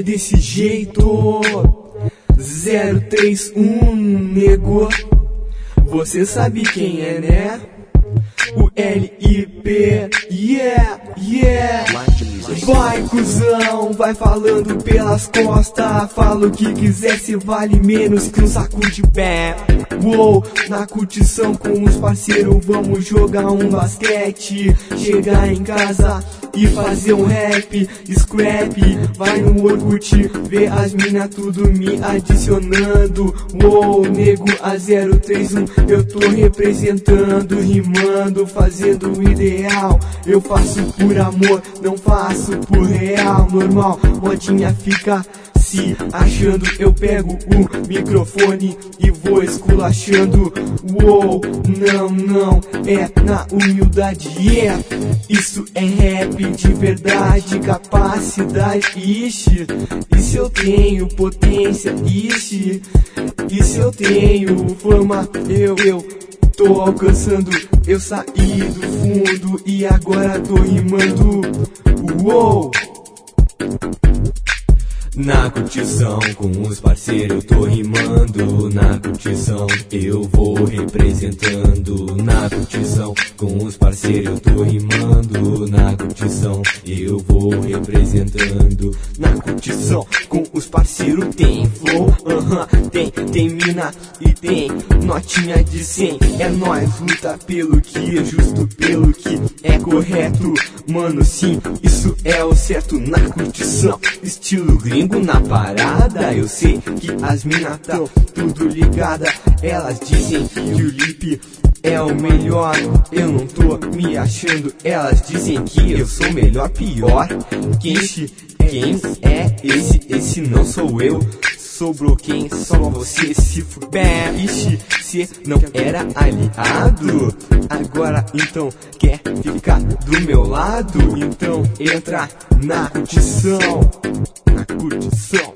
desse jeito. 031, nego. Você sabe quem é, né? O LIP, yeah, yeah. Vai, cuzão, vai falando pelas costas. Fala o que quiser, se vale menos que um saco de pé. Uou, na curtição com os parceiros vamos jogar um basquete. Chegar em casa e fazer um rap, scrap. Vai no Orkut, ver as mina tudo me adicionando. Uou, nego, a 031 eu tô representando, rimando, fazendo o ideal. Eu faço por amor, não faço por real. Normal, modinha fica se achando. Eu pego o microfone e vou esculachando. Uou, não, é na humildade, yeah. Isso é rap de verdade, capacidade, ixi. E se eu tenho potência, ixi. E se eu tenho fama, eu tô alcançando. Eu saí do fundo e agora tô rimando. Uou! Na curtição com os parceiros eu tô rimando. Na curtição eu vou representando. Na curtição com os parceiros eu tô rimando. Na curtição eu vou representando. Na curtição com os parceiros tem flow, tem mina e tem notinha de 100. É nóis, luta pelo que é justo, pelo que é correto. Mano, sim, isso é o certo. Na curtição, estilo gringo na parada. Eu sei que as minas tão tudo ligada. Elas dizem que o Lipe é o melhor. Eu não tô me achando. Elas dizem que eu sou melhor, pior. Quem é esse? Esse não sou eu. Sobrou quem? Só você se fuder. Ixi, cê não era aliado. Agora então quer ficar do meu lado? Então entra na curtição. Na curtição.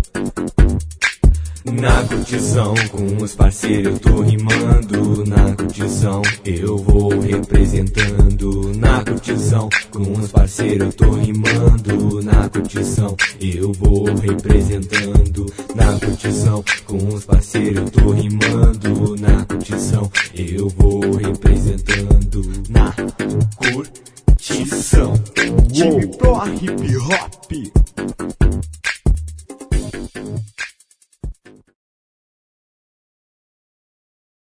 Na curtição com os parceiros eu tô rimando. Na curtição eu vou representando. Na curtição com os parceiros eu tô rimando. Na curtição eu vou representando. Na curtição com os parceiros eu tô rimando. Na curtição eu vou representando. Na curtição. Time Pro Hip Hop.